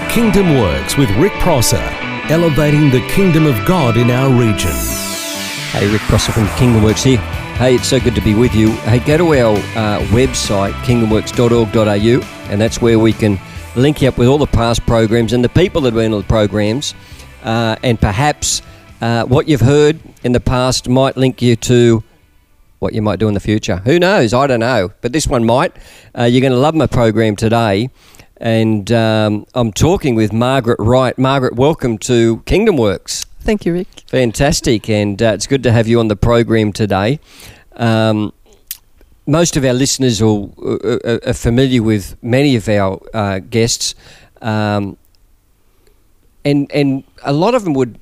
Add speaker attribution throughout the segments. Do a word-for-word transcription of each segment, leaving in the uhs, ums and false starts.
Speaker 1: Kingdom Works with Rick Prosser, elevating the kingdom of God in our region.
Speaker 2: Hey, Rick Prosser from Kingdom Works here. Hey, it's so good to be with you. Hey, go to our uh, website, kingdom works dot org dot a u, and that's where we can link you up with all the past programs and the people that have been on the programs, uh, and perhaps uh, what you've heard in the past might link you to what you might do in the future. Who knows? I don't know, but this one might. Uh, you're going to love my program today. And um, I'm talking with Margaret Wright. Margaret, welcome to Kingdom Works.
Speaker 3: Thank you, Rick.
Speaker 2: Fantastic, and uh, it's good to have you on the program today. Um, most of our listeners are, are, are familiar with many of our uh, guests, um, and and a lot of them would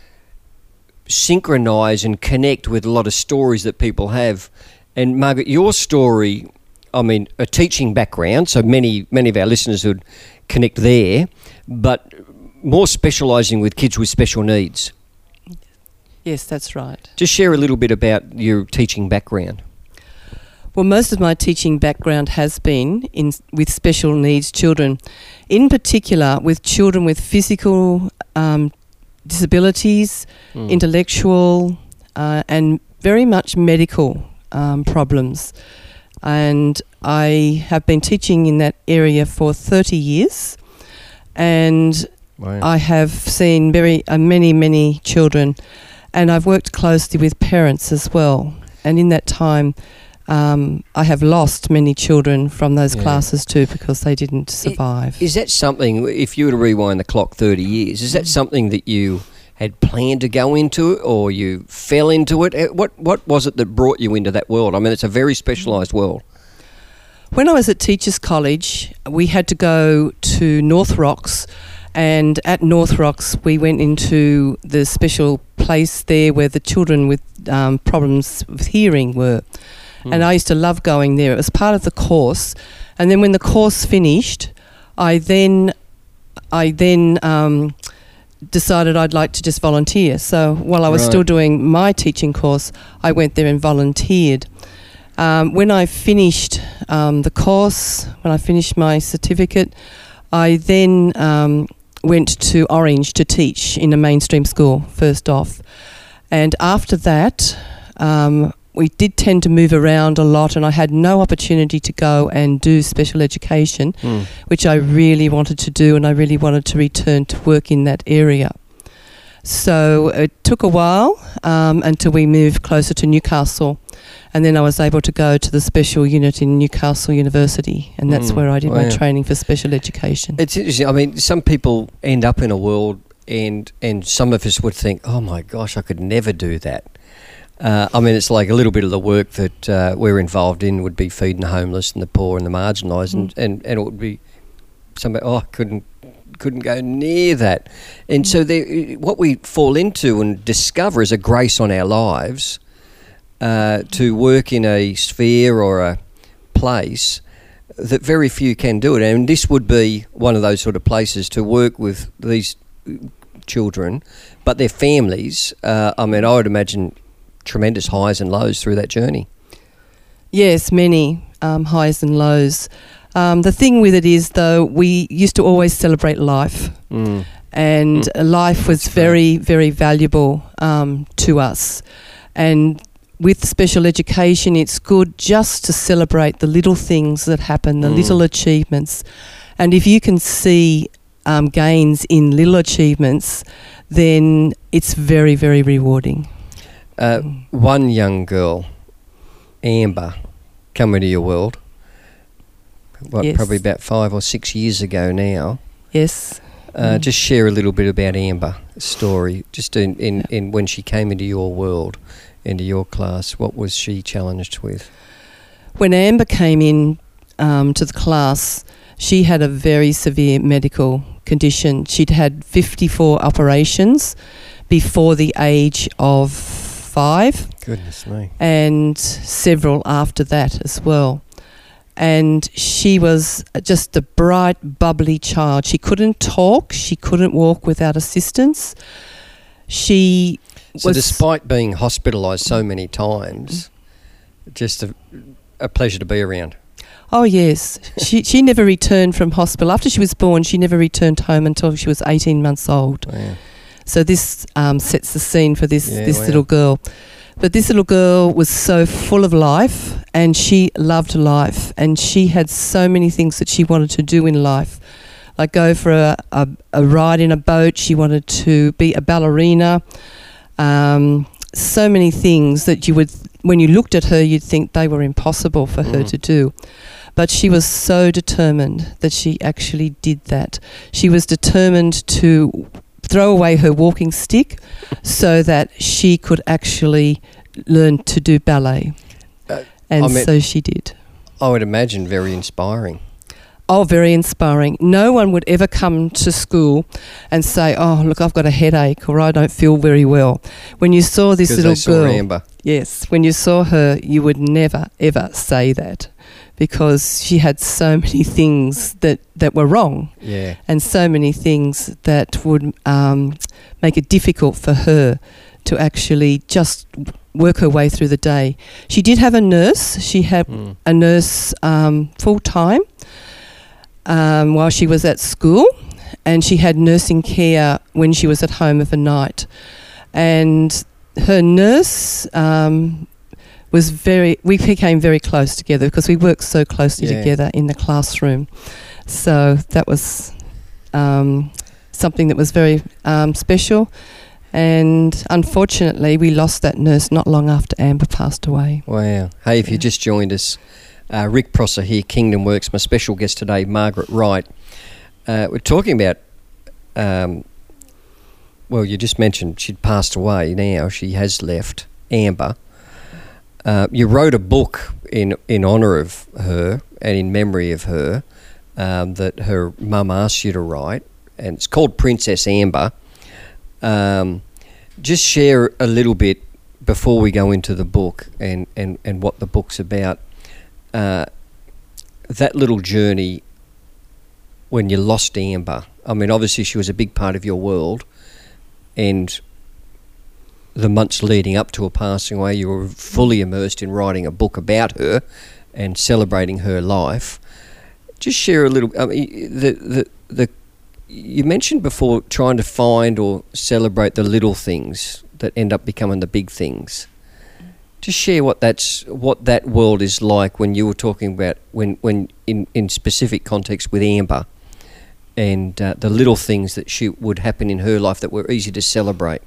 Speaker 2: synchronise and connect with a lot of stories that people have. And Margaret, your story, I mean, a teaching background, so many many of our listeners would connect there, but more specialising with kids with special needs.
Speaker 3: Yes, that's right.
Speaker 2: Just share a little bit about your teaching background.
Speaker 3: Well, most of my teaching background has been in with special needs children, in particular with children with physical um, disabilities, mm. intellectual, uh, and very much medical um, problems. And I have been teaching in that area for thirty years, and wow. I have seen very uh, many, many children, and I've worked closely with parents as well. And in that time, um, I have lost many children from those yeah. classes too because they didn't survive.
Speaker 2: Is that something, if you were to rewind the clock thirty years, is that something that you had planned to go into it, or you fell into it? What what was it that brought you into that world? I mean, it's a very specialised world.
Speaker 3: When I was at Teachers College, we had to go to North Rocks, and at North Rocks we went into the special place there where the children with um, problems with hearing were. Mm. And I used to love going there. It was part of the course. And then when the course finished, I then I then um, decided I'd like to just volunteer. So while I was right. still doing my teaching course, I went there and volunteered. Um, when I finished um, the course, when I finished my certificate, I then um, went to Orange to teach in a mainstream school, first off. And after that, um, we did tend to move around a lot, and I had no opportunity to go and do special education, mm. which I really wanted to do, and I really wanted to return to work in that area. So it took a while um, until we moved closer to Newcastle, and then I was able to go to the special unit in Newcastle University, and that's mm. where I did wow. my training for special education.
Speaker 2: It's interesting. I mean, some people end up in a world, and and some of us would think, oh my gosh, I could never do that. Uh, I mean, it's like a little bit of the work that uh, we're involved in would be feeding the homeless and the poor and the marginalised, mm. and, and, and it would be somebody, oh, I couldn't couldn't go near that. And mm. so there, what we fall into and discover is a grace on our lives uh, to work in a sphere or a place that very few can do it. And this would be one of those sort of places to work with these children, but their families. Uh, I mean, I would imagine tremendous highs and lows through that journey.
Speaker 3: Yes, many um, highs and lows. Um, the thing with it is, though, we used to always celebrate life, mm. and mm. life was That's very, right. very valuable um, to us. And with special education, it's good just to celebrate the little things that happen, the mm. little achievements. And if you can see um, gains in little achievements, then it's very, very rewarding.
Speaker 2: Uh, one young girl, Amber, come into your world, what,
Speaker 3: yes.
Speaker 2: probably about five or six years ago now.
Speaker 3: Yes.
Speaker 2: Uh,
Speaker 3: mm.
Speaker 2: Just share a little bit about Amber's story, just in, in, in when she came into your world, into your class. What was she challenged with?
Speaker 3: When Amber came in um, to the class, she had a very severe medical condition. She'd had fifty-four operations before the age of five.
Speaker 2: Goodness me. And
Speaker 3: several after that as well. And she was just a bright, bubbly child. She couldn't talk. She couldn't walk without assistance. She
Speaker 2: so
Speaker 3: was...
Speaker 2: despite being hospitalised so many times, just a, a pleasure to be around.
Speaker 3: Oh yes, she she never returned from hospital after she was born. She never returned home until she was eighteen months old.
Speaker 2: Wow.
Speaker 3: So this um, sets the scene for this
Speaker 2: Yeah,
Speaker 3: this
Speaker 2: wow.
Speaker 3: little girl. But this little girl was so full of life, and she loved life, and she had so many things that she wanted to do in life, like go for a, a, a ride in a boat. She wanted to be a ballerina. Um, so many things that you would, when you looked at her, you'd think they were impossible for her
Speaker 2: Mm.
Speaker 3: to do. But she was so determined that she actually did that. She was determined to throw away her walking stick so that she could actually learn to do ballet.
Speaker 2: Uh,
Speaker 3: and
Speaker 2: I mean-
Speaker 3: so she did.
Speaker 2: I would imagine very inspiring.
Speaker 3: Oh, very inspiring. No one would ever come to school and say, oh, look, I've got a headache or I don't feel very well. When you saw this
Speaker 2: Because
Speaker 3: little
Speaker 2: they saw
Speaker 3: girl,
Speaker 2: Amber.
Speaker 3: yes, when you saw her, you would never, ever say that, because she had so many things that, that were wrong,
Speaker 2: Yeah.
Speaker 3: and so many things that would um, make it difficult for her to actually just work her way through the day. She did have a nurse. She had
Speaker 2: Mm.
Speaker 3: a nurse um, full-time um, while she was at school, and she had nursing care when she was at home overnight. And her nurse um, was very, we became very close together because we worked so closely
Speaker 2: Yeah.
Speaker 3: together in the classroom. So that was um, something that was very um, special. And unfortunately, we lost that nurse not long after Amber passed away.
Speaker 2: Wow. Hey, if you just joined us, uh, Rick Prosser here, Kingdom Works. My special guest today, Margaret Wright. Uh, we're talking about, um, well, you just mentioned she'd passed away now. She has left, Amber. Uh, you wrote a book in, in honour of her and in memory of her um, that her mum asked you to write, and it's called Princess Amber. Um, just share a little bit before we go into the book and, and, and what the book's about. Uh, that little journey when you lost Amber. I mean, obviously she was a big part of your world, and the months leading up to her passing away, you were fully immersed in writing a book about her and celebrating her life. Just share a little. I mean, the the the. You mentioned before trying to find or celebrate the little things that end up becoming the big things. Just share what that's what that world is like when you were talking about when when in, in specific context with Amber, and uh, the little things that she would happen in her life that were easy to celebrate.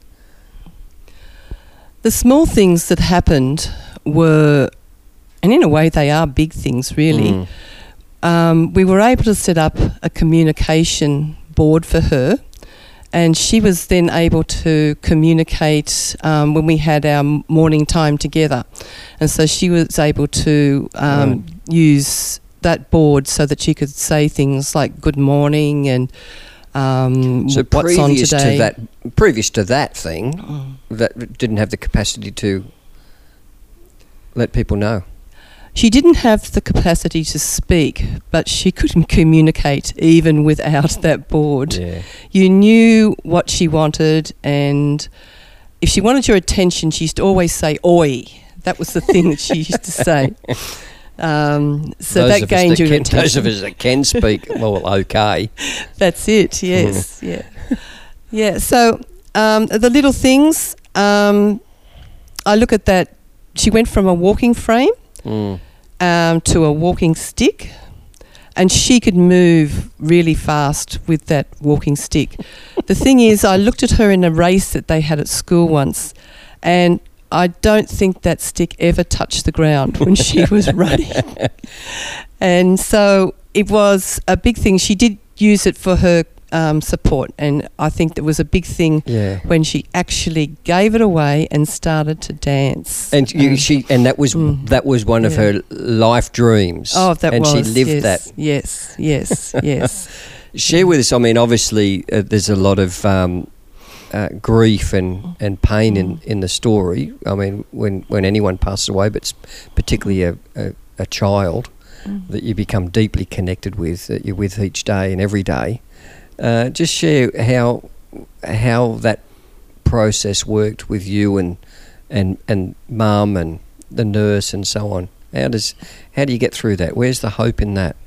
Speaker 3: The small things that happened were, and in a way they are big things really.
Speaker 2: Mm.
Speaker 3: Um, we were able to set up a communication board for her, and she was then able to communicate um, when we had our morning time together, and so she was able to um,
Speaker 2: Right.
Speaker 3: use that board so that she could say things like good morning and um,
Speaker 2: So
Speaker 3: what's on
Speaker 2: previous
Speaker 3: today.
Speaker 2: to that, previous to that thing, that didn't have the capacity to let people know.
Speaker 3: She didn't have the capacity to speak, but she could communicate even without that board.
Speaker 2: Yeah.
Speaker 3: You knew what she wanted, and if she wanted your attention, she used to always say, oi. That was the thing that she used to say. Um, so
Speaker 2: Those
Speaker 3: that
Speaker 2: of us
Speaker 3: gained your
Speaker 2: can,
Speaker 3: attention.
Speaker 2: Those of us that can speak, well, okay.
Speaker 3: That's it, yes. yeah. Yeah, so um, the little things, um, I look at that. She went from a walking frame
Speaker 2: Mm.
Speaker 3: um, to a walking stick, and she could move really fast with that walking stick. The thing is, I looked at her in a race that they had at school once, and I don't think that stick ever touched the ground when she was running. And so it was a big thing. She did use it for her um, support, and I think that was a big thing
Speaker 2: Yeah.
Speaker 3: when she actually gave it away and started to dance.
Speaker 2: And you,
Speaker 3: Um,
Speaker 2: she, and that was
Speaker 3: Mm.
Speaker 2: that was one of
Speaker 3: Yeah.
Speaker 2: her life dreams.
Speaker 3: Oh, that
Speaker 2: and
Speaker 3: was.
Speaker 2: she lived
Speaker 3: yes,
Speaker 2: that.
Speaker 3: Yes, yes, yes.
Speaker 2: Share with us. I mean, obviously, uh, there's a lot of um, uh, grief and, and pain in, in the story. I mean, when, when anyone passes away, but s- particularly a, a, a child that you become deeply connected with, that you're with each day and every day. Uh, just share how how that process worked with you and and and mum and the nurse and so on, How does how do you get through that? Where's the hope in that?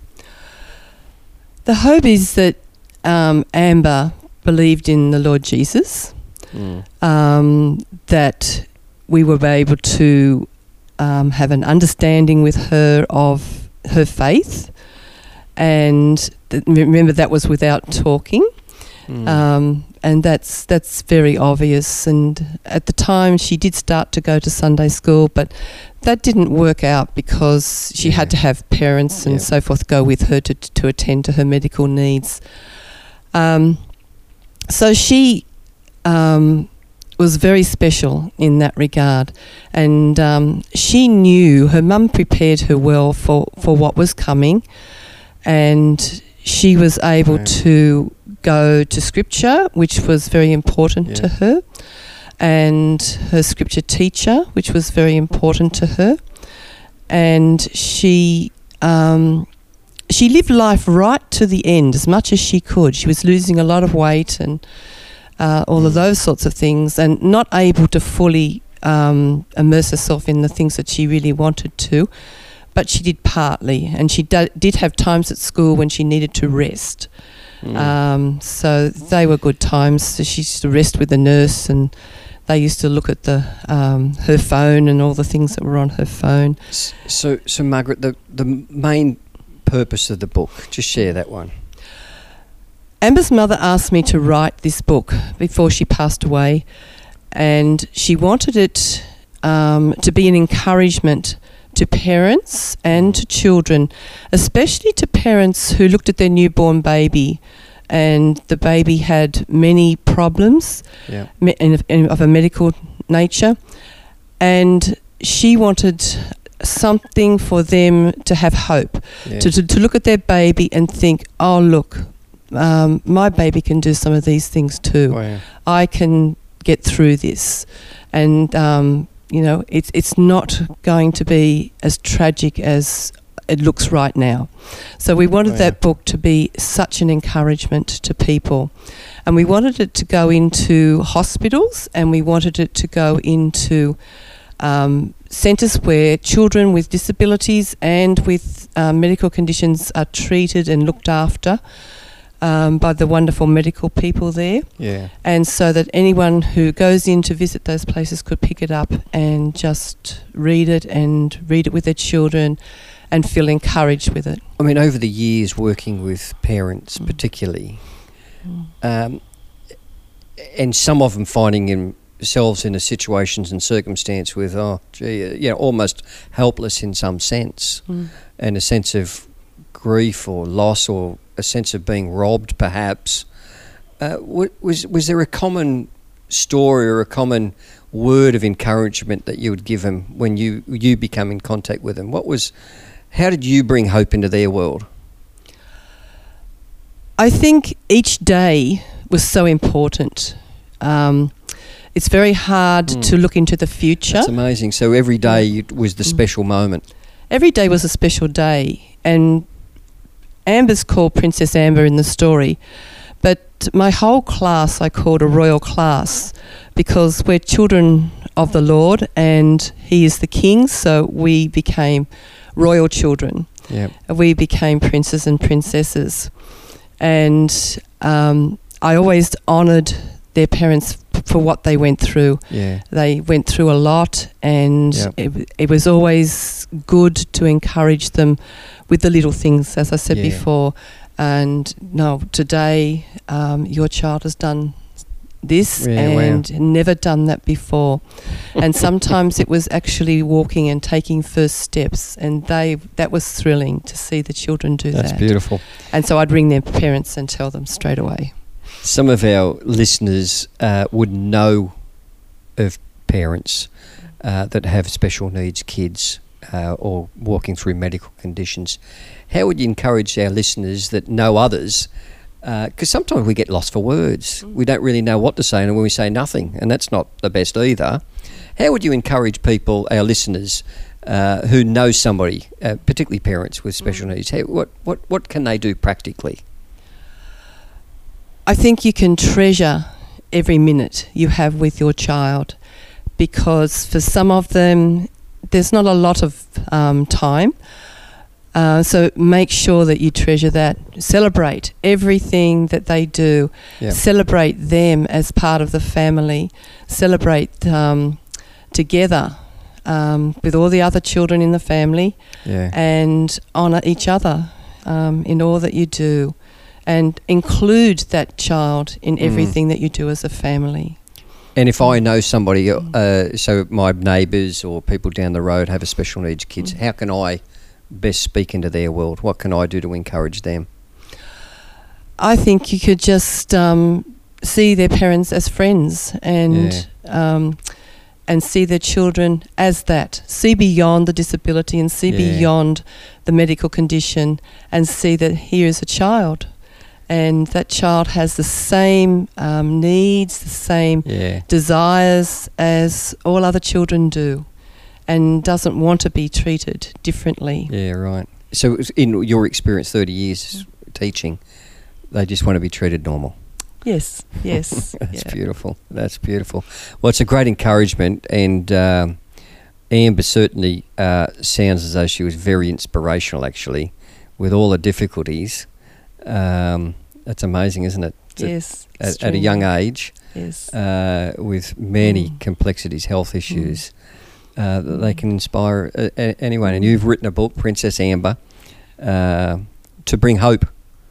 Speaker 3: The hope is that um, Amber believed in the Lord Jesus,
Speaker 2: Mm.
Speaker 3: um, that we were able to um, have an understanding with her of her faith, and th- remember that was without talking.
Speaker 2: Mm.
Speaker 3: Um, and that's that's very obvious. And at the time, she did start to go to Sunday school, but that didn't work out because she
Speaker 2: Yeah.
Speaker 3: had to have parents and
Speaker 2: Yeah.
Speaker 3: so forth go with her to to attend to her medical needs. Um, so she um, was very special in that regard, and um, she knew her mum prepared her well for, for what was coming, and she was able
Speaker 2: Yeah.
Speaker 3: to go to scripture, which was very important
Speaker 2: Yeah.
Speaker 3: to her, and her scripture teacher, which was very important to her, and she um, she lived life right to the end as much as she could. She was losing a lot of weight and uh, all of those sorts of things, and not able to fully um, immerse herself in the things that she really wanted to, but she did partly, and she do- did have times at school when she needed to rest.
Speaker 2: Mm.
Speaker 3: Um, so they were good times. So she used to rest with the nurse, and they used to look at the um, her phone and all the things that were on her phone.
Speaker 2: S- So, so Margaret, the the main purpose of the book, just share that one.
Speaker 3: Amber's mother asked me to write this book before she passed away, and she wanted it um, to be an encouragement to parents and to children, especially to parents who looked at their newborn baby and the baby had many problems
Speaker 2: Yeah.
Speaker 3: me- in- in- of a medical nature, and she wanted something for them to have hope,
Speaker 2: Yeah.
Speaker 3: to, to, to look at their baby and think, oh, look, um, my baby can do some of these things too.
Speaker 2: Wow.
Speaker 3: I can get through this. And, um, you know, it's it's not going to be as tragic as it looks right now. So we wanted
Speaker 2: Wow.
Speaker 3: that book to be such an encouragement to people. And we wanted it to go into hospitals, and we wanted it to go into um, centres where children with disabilities and with uh, medical conditions are treated and looked after um, by the wonderful medical people there.
Speaker 2: Yeah.
Speaker 3: And so that anyone who goes in to visit those places could pick it up and just read it and read it with their children and feel encouraged with it.
Speaker 2: I mean, over the years working with parents,
Speaker 3: Mm.
Speaker 2: particularly,
Speaker 3: Mm.
Speaker 2: um, and some of them finding themselves in a situations and circumstance with, oh, gee, uh, you know, almost helpless in some sense,
Speaker 3: Mm.
Speaker 2: and a sense of grief or loss or a sense of being robbed, perhaps. Uh, wa- was was there a common story or a common word of encouragement that you would give them when you you become in contact with them? What was, how did you bring hope into their world?
Speaker 3: I think each day was so important. Um, it's very hard
Speaker 2: Mm.
Speaker 3: to look into the future.
Speaker 2: That's amazing. So every day you- was the
Speaker 3: Mm.
Speaker 2: special moment.
Speaker 3: Every day was a special day, and Amber's called Princess Amber in the story, but my whole class I called a royal class because we're children of the Lord and He is the King, so we became royal children.
Speaker 2: Yeah.
Speaker 3: We became princes and princesses, and um, I always honoured their parents f- for what they went through.
Speaker 2: Yeah.
Speaker 3: They went through a lot, and
Speaker 2: Yep.
Speaker 3: it, w- it was always good to encourage them with the little things, as I said
Speaker 2: Yeah.
Speaker 3: before. And no, today um, your child has done this
Speaker 2: Yeah, wow.
Speaker 3: and never done that before. And sometimes it was actually walking and taking first steps, and they that was thrilling to see the children do
Speaker 2: That's
Speaker 3: that.
Speaker 2: beautiful.
Speaker 3: And so I'd ring their parents and tell them straight away.
Speaker 2: Some of our listeners uh, would know of parents uh, that have special needs kids uh, or walking through medical conditions. How would you encourage our listeners that know others? Because sometimes we get lost for words. We don't really know what to say, and when we say nothing, and that's not the best either. How would you encourage people, our listeners, uh, who know somebody, uh, particularly parents with special needs? How, what, what, what can they do practically?
Speaker 3: I think you can treasure every minute you have with your child, because for some of them there's not a lot of um, time. Uh, so make sure that you treasure that. Celebrate everything that they do.
Speaker 2: Yeah.
Speaker 3: Celebrate them as part of the family. Celebrate um, together um, with all the other children in the family,
Speaker 2: Yeah.
Speaker 3: and honour each other um, in all that you do, and include that child in
Speaker 2: Mm.
Speaker 3: everything that you do as a family.
Speaker 2: And if I know somebody, uh, so my neighbours or people down the road have a special needs kids, how can I best speak into their world? What can I do to encourage them?
Speaker 3: I think you could just um, see their parents as friends, and um, and see their children as that. See beyond the disability and see
Speaker 2: Yeah.
Speaker 3: beyond the medical condition, and see that here is a child, and that child has the same um, needs, the same
Speaker 2: Yeah.
Speaker 3: desires as all other children do, and doesn't want to be treated differently.
Speaker 2: Yeah, right. So in your experience, thirty years teaching, they just want to be treated normal.
Speaker 3: Yes, yes.
Speaker 2: That's
Speaker 3: yeah.
Speaker 2: beautiful. That's beautiful. Well, it's a great encouragement, and um, Amber certainly uh, sounds as though she was very inspirational, actually, with all the difficulties. Um, that's amazing, isn't it? To-
Speaker 3: Yes.
Speaker 2: At, at a young age,
Speaker 3: Yes.
Speaker 2: uh, with many
Speaker 3: Mm.
Speaker 2: complexities, health issues, uh, that they can inspire uh, a- anyone. And you've written a book, Princess Amber, uh, to bring hope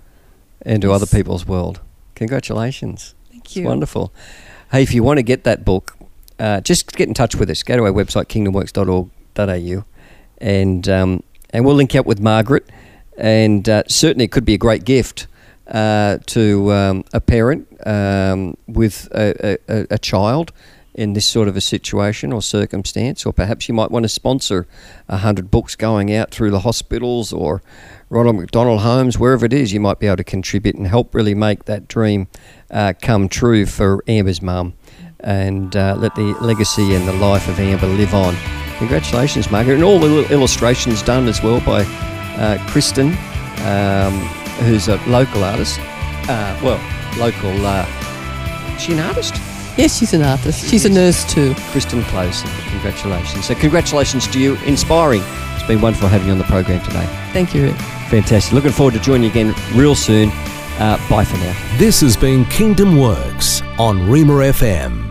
Speaker 2: into other
Speaker 3: Yes.
Speaker 2: people's world. Congratulations.
Speaker 3: Thank
Speaker 2: It's
Speaker 3: you.
Speaker 2: wonderful. Hey, if you want to get that book, uh, just get in touch with us. Go to our website, kingdom works dot org dot a u, and um, and we'll link you up with Margaret. And uh, certainly it could be a great gift uh, to um, a parent um, with a, a, a child in this sort of a situation or circumstance, or perhaps you might want to sponsor a hundred books going out through the hospitals or Ronald McDonald Homes, wherever it is. You might be able to contribute and help really make that dream uh, come true for Amber's mum, and uh, let the legacy and the life of Amber live on. Congratulations, Margaret. And all the little illustrations done as well by uh, Kristen, um, who's a local artist. Uh, well, local, uh, is she an artist?
Speaker 3: Yes, she's an artist. She's a nurse too.
Speaker 2: Kristen Close. Congratulations. So congratulations to you. Inspiring. It's been wonderful having you on the program today.
Speaker 3: Thank you, Rick.
Speaker 2: Fantastic. Looking forward to joining you again real soon. Uh, bye for now.
Speaker 1: This has been Kingdom Works on Rima F M.